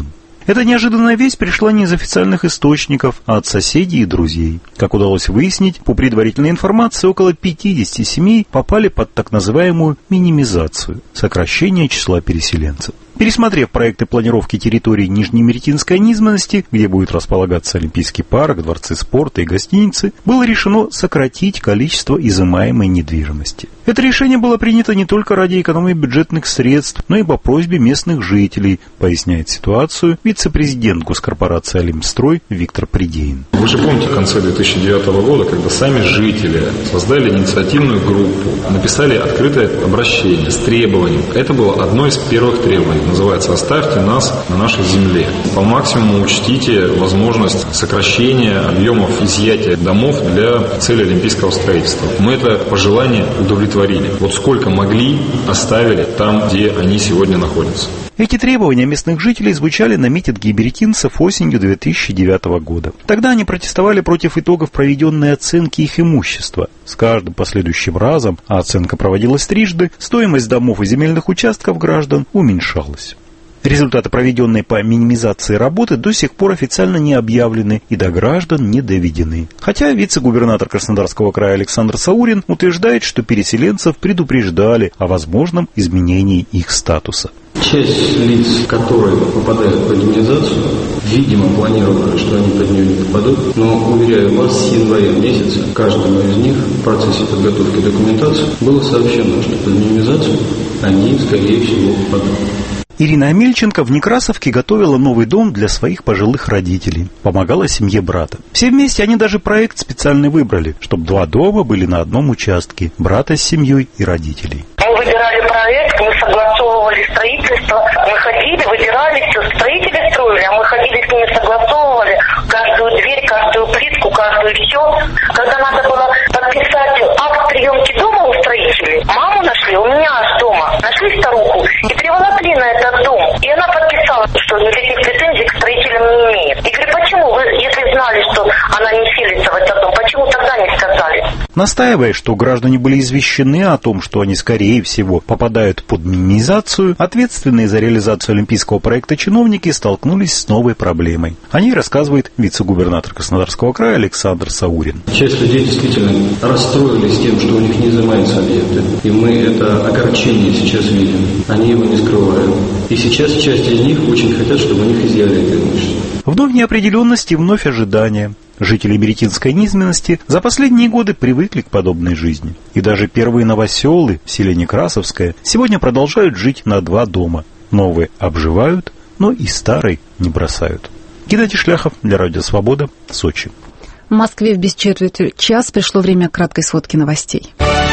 Эта неожиданная весть пришла не из официальных источников, а от соседей и друзей. Как удалось выяснить, по предварительной информации, около 50 семей попали под так называемую минимизацию – сокращение числа переселенцев. Пересмотрев проекты планировки территории Нижнемеретинской низменности, где будет располагаться Олимпийский парк, дворцы спорта и гостиницы, было решено сократить количество изымаемой недвижимости. Это решение было принято не только ради экономии бюджетных средств, но и по просьбе местных жителей, поясняет ситуацию вице-президент госкорпорации «Олимпстрой» Виктор Придеин. Вы же помните, в конце 2009 года, когда сами жители создали инициативную группу, написали открытое обращение с требованием. Это было одно из первых требований. Называется «Оставьте нас на нашей земле». По максимуму учтите возможность сокращения объемов изъятия домов для цели олимпийского строительства. Мы это пожелание удовлетворили. Вот сколько могли, оставили там, где они сегодня находятся. Эти требования местных жителей звучали на митинге беретинцев осенью 2009 года. Тогда они протестовали против итогов проведенной оценки их имущества. С каждым последующим разом, а оценка проводилась трижды, стоимость домов и земельных участков граждан уменьшалась. Результаты, проведенные по минимизации работы, до сих пор официально не объявлены и до граждан не доведены. Хотя вице-губернатор Краснодарского края Александр Саурин утверждает, что переселенцев предупреждали о возможном изменении их статуса. Часть лиц, которые попадают под минимизацию, видимо, планировали, что они под нее не попадут. Но, уверяю вас, с января месяца каждому из них в процессе подготовки документации было сообщено, что под минимизацию они, скорее всего, попадут. Ирина Амельченко в Некрасовке готовила новый дом для своих пожилых родителей. Помогала семье брата. Все вместе они даже проект специальный выбрали, чтобы 2 дома были на одном участке – брата с семьей и родителей. Мы выбирали проект, мы согласовывали строительство, мы ходили, выбирали все, строители строили, а мы ходили с ними, согласовывали каждую дверь, каждую плитку, каждую все. Когда надо было подписать акт приемки дома у строителей, маму нашли, у меня аж дома, нашли старуху и приволокли на этот дом. И она подписала, что никаких претензий к строителям не имеет. И говорю, почему вы, если знали, что она не селится в этот дом, почему тогда не сказали? Настаивая, что граждане были извещены о том, что они, скорее всего, попадают под минимизацию, ответственные за реализацию олимпийского проекта чиновники столкнулись с новой проблемой. О ней рассказывает вице-губернатор Краснодарского края Александр Саурин. Часть людей действительно расстроились тем, что у них не изымаются объекты. И мы это огорчение сейчас видим. Они его не скрывают. И сейчас часть из них очень хотят, чтобы у них изъяли это имущество. Вновь неопределенность и вновь ожидания. Жители Беретинской низменности за последние годы привыкли к подобной жизни. И даже первые новоселы в селе Некрасовское сегодня продолжают жить на 2 дома. Новые обживают, но и старый не бросают. Геннадий Шляхов для Радио Свобода, Сочи. В Москве в без четверти час пришло время краткой сводки новостей.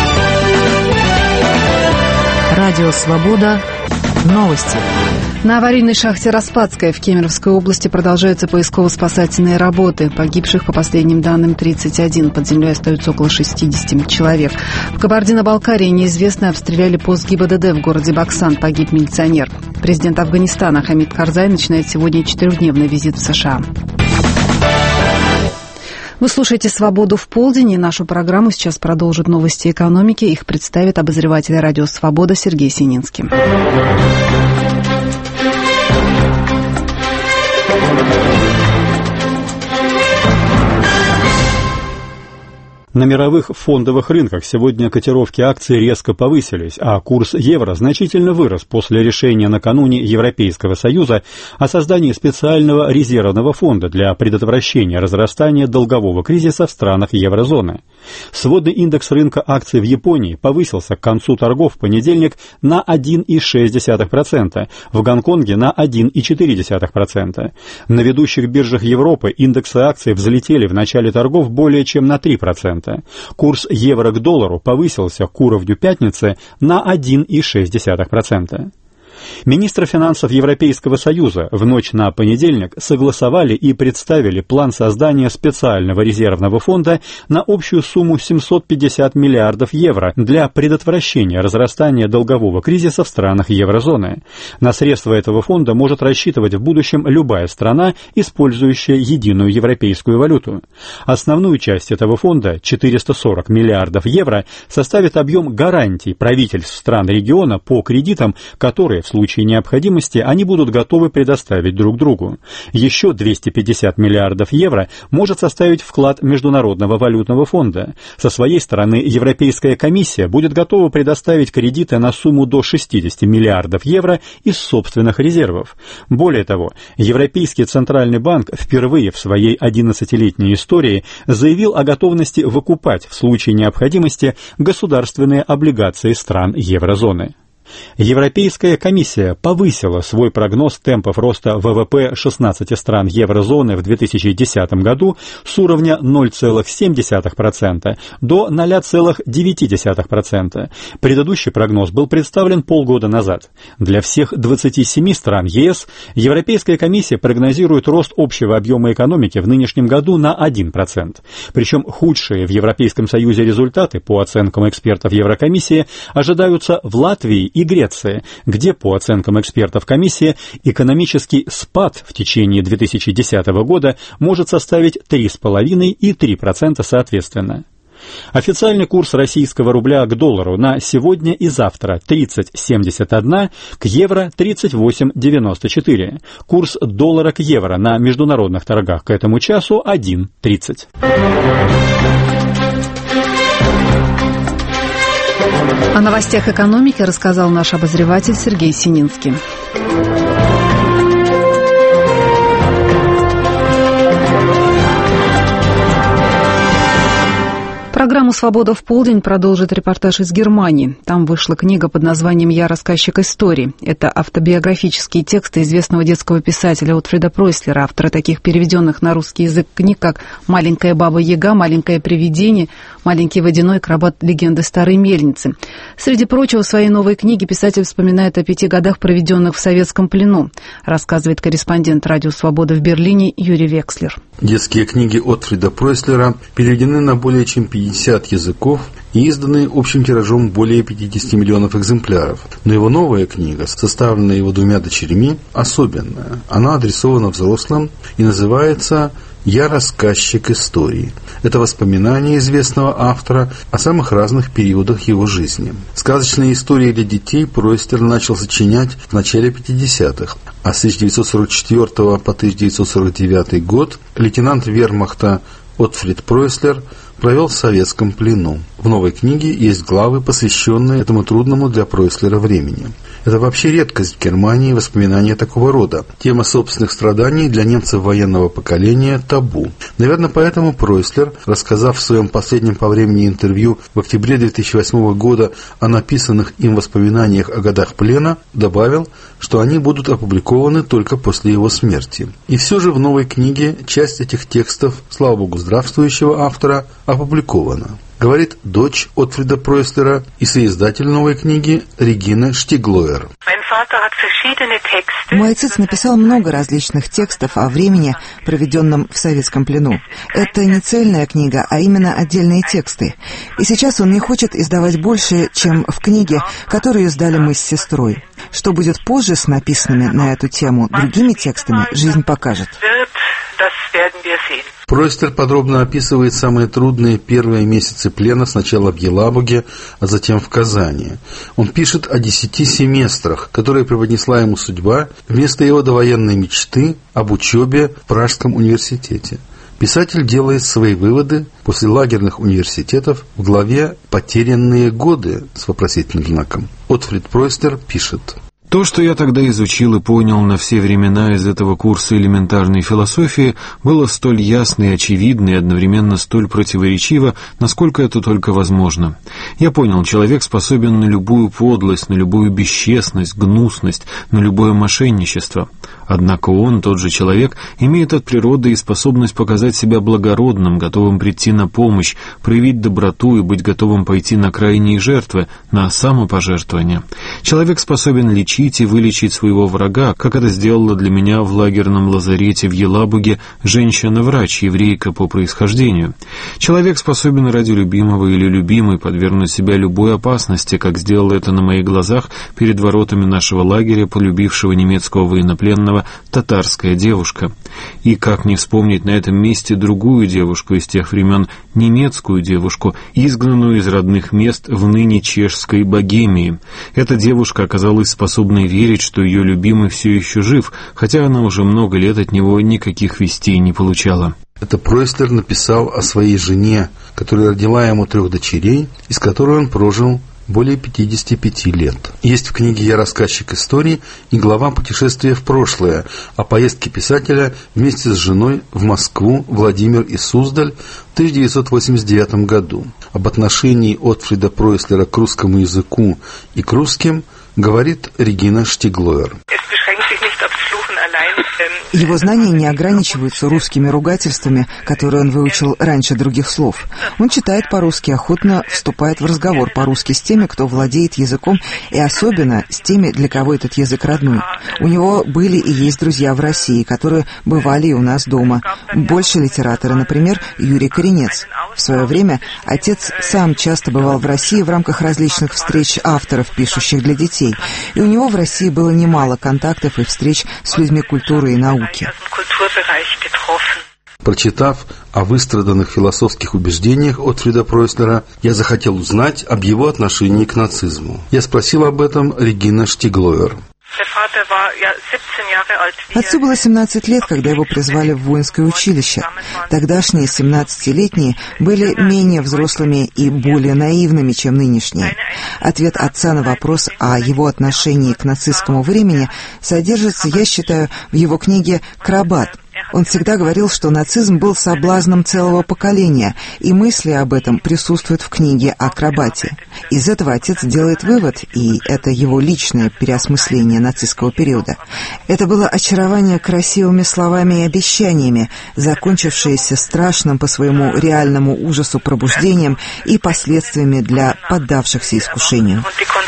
Радио Свобода. Новости. На аварийной шахте «Распадская» в Кемеровской области продолжаются поисково-спасательные работы. Погибших, по последним данным, 31. Под землей остаются около 60 человек. В Кабардино-Балкарии неизвестные обстреляли пост ГИБДД в городе Баксан. Погиб милиционер. Президент Афганистана Хамид Карзай начинает сегодня 4-дневный визит в США. Вы слушаете «Свободу в полдень», и нашу программу сейчас продолжат новости экономики. Их представит обозреватель радио «Свобода» Сергей Сининский. На мировых фондовых рынках сегодня котировки акций резко повысились, а курс евро значительно вырос после решения накануне Европейского Союза о создании специального резервного фонда для предотвращения разрастания долгового кризиса в странах еврозоны. Сводный индекс рынка акций в Японии повысился к концу торгов в понедельник на 1,6%, в Гонконге на 1,4%. На ведущих биржах Европы индексы акций взлетели в начале торгов более чем на 3%. Курс евро к доллару повысился к уровню пятницы на 1,6%. Министры финансов Европейского Союза в ночь на понедельник согласовали и представили план создания специального резервного фонда на общую сумму 750 миллиардов евро для предотвращения разрастания долгового кризиса в странах еврозоны. На средства этого фонда может рассчитывать в будущем любая страна, использующая единую европейскую валюту. Основную часть этого фонда, 440 миллиардов евро, составит объем гарантий правительств стран региона по кредитам, которые в случае необходимости они будут готовы предоставить друг другу. Еще 250 миллиардов евро может составить вклад Международного валютного фонда. Со своей стороны, Европейская комиссия будет готова предоставить кредиты на сумму до 60 миллиардов евро из собственных резервов. Более того, Европейский Центральный банк впервые в своей 11-летней истории заявил о готовности выкупать в случае необходимости государственные облигации стран еврозоны. Европейская комиссия повысила свой прогноз темпов роста ВВП 16 стран еврозоны в 2010 году с уровня 0,7% до 0,9%. Предыдущий прогноз был представлен полгода назад. Для всех 27 стран ЕС Европейская комиссия прогнозирует рост общего объема экономики в нынешнем году на 1%. Причем худшие в Европейском Союзе результаты, по оценкам экспертов Еврокомиссии, ожидаются в Латвии и Греции, где, по оценкам экспертов комиссии, экономический спад в течение 2010 года может составить 3,5% и 3% соответственно. Официальный курс российского рубля к доллару на сегодня и завтра 30,71, к евро 38,94. Курс доллара к евро на международных торгах к этому часу 1,30. О новостях экономики рассказал наш обозреватель Сергей Сининский. Программу «Свобода в полдень» продолжит репортаж из Германии. Там вышла книга под названием «Я рассказчик истории». Это автобиографические тексты известного детского писателя Отфрида Пройслера, автора таких переведенных на русский язык книг, как «Маленькая баба Яга», «Маленькое привидение», «Маленький водяной акробат. Легенды старой мельницы». Среди прочего, в своей новой книге писатель вспоминает о 5 годах, проведенных в советском плену, рассказывает корреспондент «Радио Свобода» в Берлине Юрий Векслер. Детские книги Отфрида Пройслера переведены на более чем 50 языков и изданы общим тиражом более 50 миллионов экземпляров. Но его новая книга, составленная его 2 дочерьми, особенная. Она адресована взрослым и называется «Я рассказчик истории». Это воспоминания известного автора о самых разных периодах его жизни. Сказочные истории для детей Пройслер начал сочинять в начале 50-х, а с 1944 по 1949 год лейтенант вермахта Отфрид Пройслер провел в советском плену. В новой книге есть главы, посвященные этому трудному для Пройслера времени. Это вообще редкость в Германии, воспоминания такого рода. Тема собственных страданий для немцев военного поколения – табу. Наверное, поэтому Пройслер, рассказав в своем последнем по времени интервью в октябре 2008 года о написанных им воспоминаниях о годах плена, добавил, что они будут опубликованы только после его смерти. И все же в новой книге часть этих текстов, слава богу, здравствующего автора, опубликована. Говорит дочь Отфрида Пройслера и соиздатель новой книги Регина Штиглоер. Мой отец написал много различных текстов о времени, проведенном в советском плену. Это не цельная книга, а именно отдельные тексты. И сейчас он не хочет издавать больше, чем в книге, которую издали мы с сестрой. Что будет позже с написанными на эту тему другими текстами, жизнь покажет. Пройслер подробно описывает самые трудные первые месяцы плена сначала в Елабуге, а затем в Казани. Он пишет о 10 семестрах, которые преподнесла ему судьба вместо его довоенной мечты об учебе в Пражском университете. Писатель делает свои выводы после лагерных университетов в главе «Потерянные годы» с вопросительным знаком. Отфрид Пройслер пишет: То, что я тогда изучил и понял на все времена из этого курса элементарной философии, было столь ясно и очевидно и одновременно столь противоречиво, насколько это только возможно. Я понял, человек способен на любую подлость, на любую бесчестность, гнусность, на любое мошенничество. Однако он, тот же человек, имеет от природы и способность показать себя благородным, готовым прийти на помощь, проявить доброту и быть готовым пойти на крайние жертвы, на самопожертвование. Человек способен лечить и вылечить своего врага, как это сделала для меня в лагерном лазарете в Елабуге женщина-врач, еврейка по происхождению. Человек способен ради любимого или любимой подвергнуть себя любой опасности, как сделала это на моих глазах перед воротами нашего лагеря полюбившего немецкого военнопленного татарская девушка. И как не вспомнить на этом месте другую девушку из тех времен, немецкую девушку, изгнанную из родных мест в ныне чешской Богемии. Эта девушка оказалась способна трудно верить, что ее любимый все еще жив, хотя она уже много лет от него никаких вестей не получала. Это Пройслер написал о своей жене, которая родила ему 3 дочерей, из которой он прожил более 55 лет. Есть в книге «Я рассказчик истории» и глава «Путешествие в прошлое» о поездке писателя вместе с женой в Москву, Владимир и Суздаль в 1989 году. Об отношении Отфрида Пройслера к русскому языку и к русским говорит Регина Штиглоер. Его знания не ограничиваются русскими ругательствами, которые он выучил раньше других слов. Он читает по-русски, охотно вступает в разговор по-русски с теми, кто владеет языком, и особенно с теми, для кого этот язык родной. У него были и есть друзья в России, которые бывали и у нас дома. Больше литераторы, например, Юрий Коренец. В свое время отец сам часто бывал в России в рамках различных встреч авторов, пишущих для детей. И у него в России было немало контактов и встреч с людьми культуры и науки. Прочитав о выстраданных философских убеждениях Отфрида Пройслера, я захотел узнать об его отношении к нацизму. Я спросил об этом Регина Штиглоер. Отцу было 17 лет, когда его призвали в воинское училище. Тогдашние 17-летние были менее взрослыми и более наивными, чем нынешние. Ответ отца на вопрос о его отношении к нацистскому времени содержится, я считаю, в его книге «Крабат». Он всегда говорил, что нацизм был соблазном целого поколения, и мысли об этом присутствуют в книге о Крабате. Из этого отец делает вывод, и это его личное переосмысление нацистского периода. Это было очарование красивыми словами и обещаниями, закончившееся страшным по своему реальному ужасу пробуждением и последствиями для поддавшихся искушению.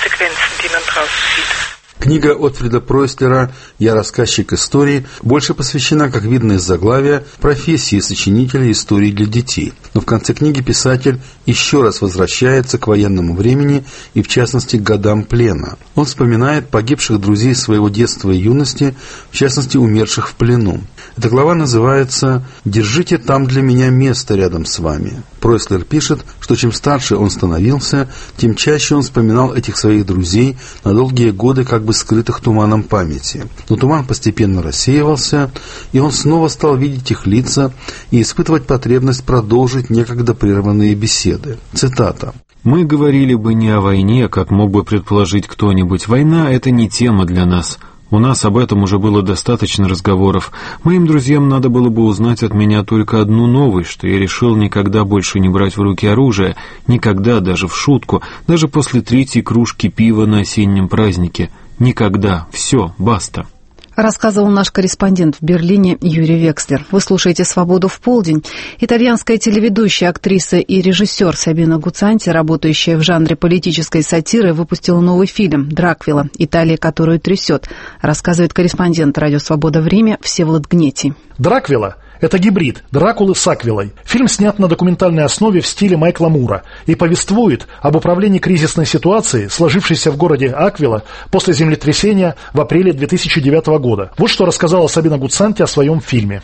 Книга Отфрида Пройслера «Я рассказчик истории» больше посвящена, как видно из заглавия, профессии сочинителя истории для детей. Но в конце книги писатель еще раз возвращается к военному времени и, в частности, к годам плена. Он вспоминает погибших друзей своего детства и юности, в частности, умерших в плену. Эта глава называется «Держите там для меня место рядом с вами». Пройслер пишет, что чем старше он становился, тем чаще он вспоминал этих своих друзей на долгие годы как бы скрытых туманом памяти. Но туман постепенно рассеивался, и он снова стал видеть их лица и испытывать потребность продолжить некогда прерванные беседы. Цитата. «Мы говорили бы не о войне, как мог бы предположить кто-нибудь. Война — это не тема для нас. У нас об этом уже было достаточно разговоров. Моим друзьям надо было бы узнать от меня только одну новость, что я решил никогда больше не брать в руки оружие, никогда, даже в шутку, даже после 3-й кружки пива на осеннем празднике. Никогда. Все, баста». Рассказывал наш корреспондент в Берлине Юрий Векслер. Вы слушаете «Свободу в полдень». Итальянская телеведущая, актриса и режиссер Сабина Гуццанти, работающая в жанре политической сатиры, выпустила новый фильм «Драквила. Италия, которую трясет», рассказывает корреспондент радио «Свобода» в Риме Всеволод Гнетий. «Драквила» — это гибрид Дракулы с Аквилой. Фильм снят на документальной основе в стиле Майкла Мура и повествует об управлении кризисной ситуацией, сложившейся в городе Аквила после землетрясения в апреле 2009 года. Вот что рассказала Сабина Гуццанти о своем фильме.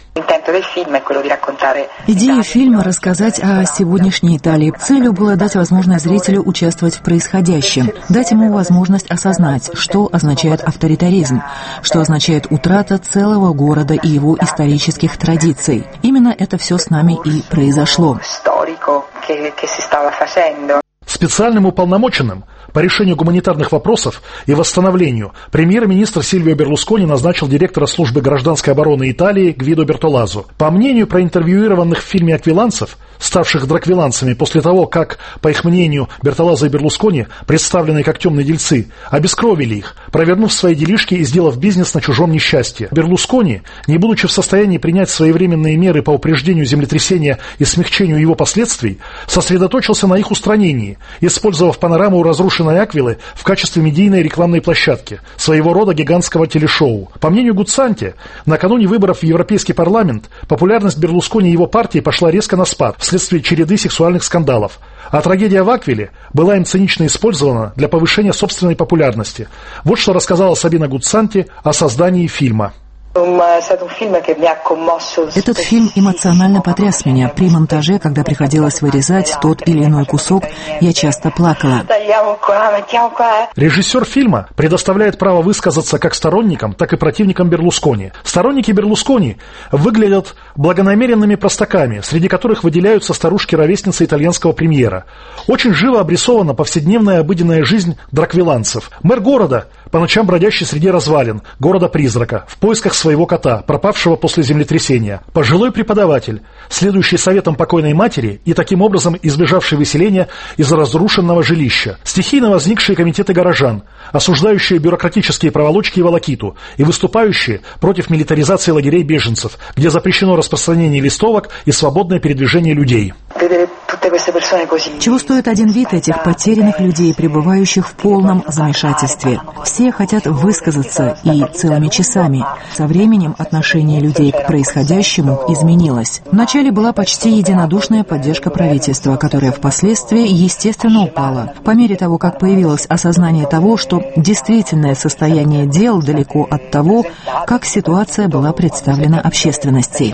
Идея фильма — рассказать о сегодняшней Италии. Целью было дать возможность зрителю участвовать в происходящем, дать ему возможность осознать, что означает авторитаризм, что означает утрата целого города и его исторических традиций. Именно это все с нами и произошло. Специальным уполномоченным по решению гуманитарных вопросов и восстановлению премьер-министр Сильвио Берлускони назначил директора службы гражданской обороны Италии Гвидо Бертолазо. По мнению проинтервьюированных в фильме аквиланцев, ставших драквиланцами после того, как, по их мнению, Бертолазо и Берлускони, представленные как темные дельцы, обескровили их, провернув свои делишки и сделав бизнес на чужом несчастье. Берлускони, не будучи в состоянии принять своевременные меры по упреждению землетрясения и смягчению его последствий, сосредоточился на их устранении, использовав панораму разрушенной Аквилы в качестве медийной рекламной площадки, своего рода гигантского телешоу. По мнению Гуццанти, накануне выборов в Европейский парламент популярность Берлускони и его партии пошла резко на спад вследствие череды сексуальных скандалов, а трагедия в Аквиле была им цинично использована для повышения собственной популярности. Вот что рассказала Сабина Гуццанти о создании фильма. Этот фильм эмоционально потряс меня. При монтаже, когда приходилось вырезать тот или иной кусок, я часто плакала. Режиссер фильма предоставляет право высказаться как сторонникам, так и противникам Берлускони. Сторонники Берлускони выглядят благонамеренными простаками, среди которых выделяются старушки-ровесницы итальянского премьера. Очень живо обрисована повседневная обыденная жизнь драквиланцев. Мэр города, по ночам бродящий среди развалин, города-призрака, в поисках своего кота, пропавшего после землетрясения. Пожилой преподаватель, следующий советам покойной матери и таким образом избежавший выселения из разрушенного жилища. Стихийно возникшие комитеты горожан, осуждающие бюрократические проволочки и волокиту и выступающие против милитаризации лагерей беженцев, где запрещено распространение листовок и свободное передвижение людей. Чего стоит один вид этих потерянных людей, пребывающих в полном замешательстве? Все хотят высказаться и целыми часами. Со временем отношение людей к происходящему изменилось. Вначале была почти единодушная поддержка правительства, которая впоследствии естественно упала. По мере того, как появилось осознание того, что действительное состояние дел далеко от того, как ситуация была представлена общественности.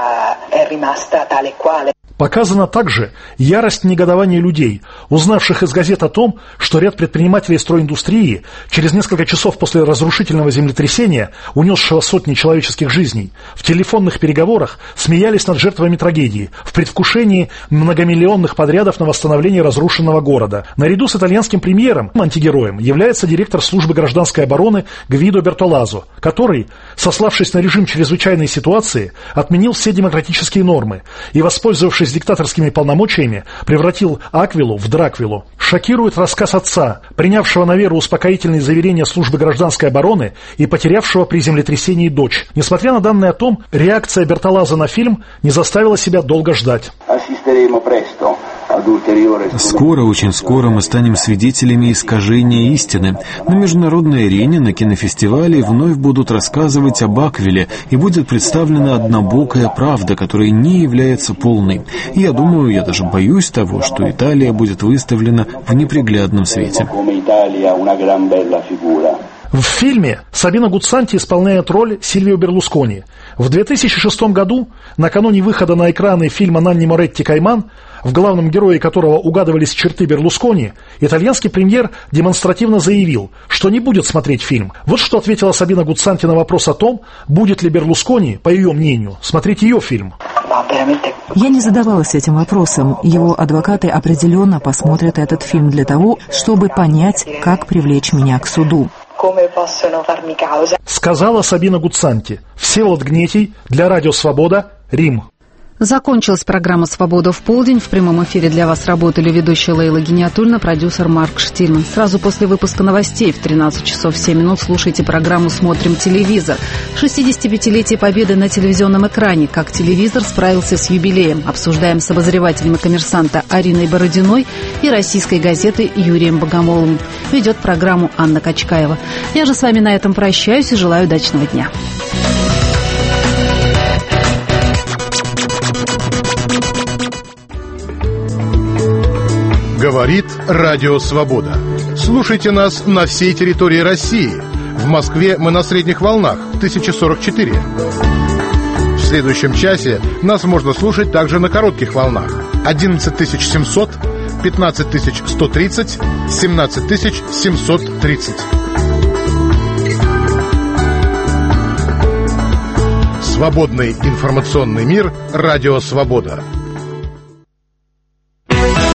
Показана также ярость и негодование людей, узнавших из газет о том, что ряд предпринимателей стройиндустрии через несколько часов после разрушительного землетрясения, унесшего сотни человеческих жизней, в телефонных переговорах смеялись над жертвами трагедии, в предвкушении многомиллионных подрядов на восстановление разрушенного города. Наряду с итальянским премьером, антигероем, является директор службы гражданской обороны Гвидо Бертолазо, который, сославшись на режим чрезвычайной ситуации, отменил все демократические нормы и, воспользовавшись диктаторскими полномочиями, превратил Аквилу в Драквилу. Шокирует рассказ отца, принявшего на веру успокоительные заверения службы гражданской обороны и потерявшего при землетрясении дочь. Несмотря на данные о том, реакция Бертолазо на фильм не заставила себя долго ждать. Скоро, очень скоро мы станем свидетелями искажения истины. На международной арене, на кинофестивале вновь будут рассказывать об Аквиле, и будет представлена однобокая правда, которая не является полной. И я думаю, я даже боюсь того, что Италия будет выставлена в неприглядном свете. В фильме Сабина Гуццанти исполняет роль Сильвио Берлускони. В 2006 году, накануне выхода на экраны фильма Нанни Моретти «Кайман», в главном герое которого угадывались черты Берлускони, итальянский премьер демонстративно заявил, что не будет смотреть фильм. Вот что ответила Сабина Гуццанти на вопрос о том, будет ли Берлускони, по ее мнению, смотреть ее фильм. Я не задавалась этим вопросом. Его адвокаты определенно посмотрят этот фильм для того, чтобы понять, как привлечь меня к суду. Сказала Сабина Гуццанти. Всеволод Гнетий для Радио Свобода, Рим. Закончилась программа «Свобода в полдень». В прямом эфире для вас работали ведущая Лейла Гениатульна, продюсер Марк Штильман. Сразу после выпуска новостей в 13 часов 7 минут слушайте программу «Смотрим телевизор». 65-летие Победы на телевизионном экране. Как телевизор справился с юбилеем. Обсуждаем с обозревателями «Коммерсанта» Ариной Бородиной и «Российской газеты» Юрием Богомоловым. Ведет программу Анна Качкаева. Я же с вами на этом прощаюсь и желаю удачного дня. Говорит Радио Свобода. Слушайте нас на всей территории России. В Москве мы на средних волнах 1044. В следующем часе нас можно слушать также на коротких волнах 11700, 15130, 17730. Свободный информационный мир. Радио Свобода.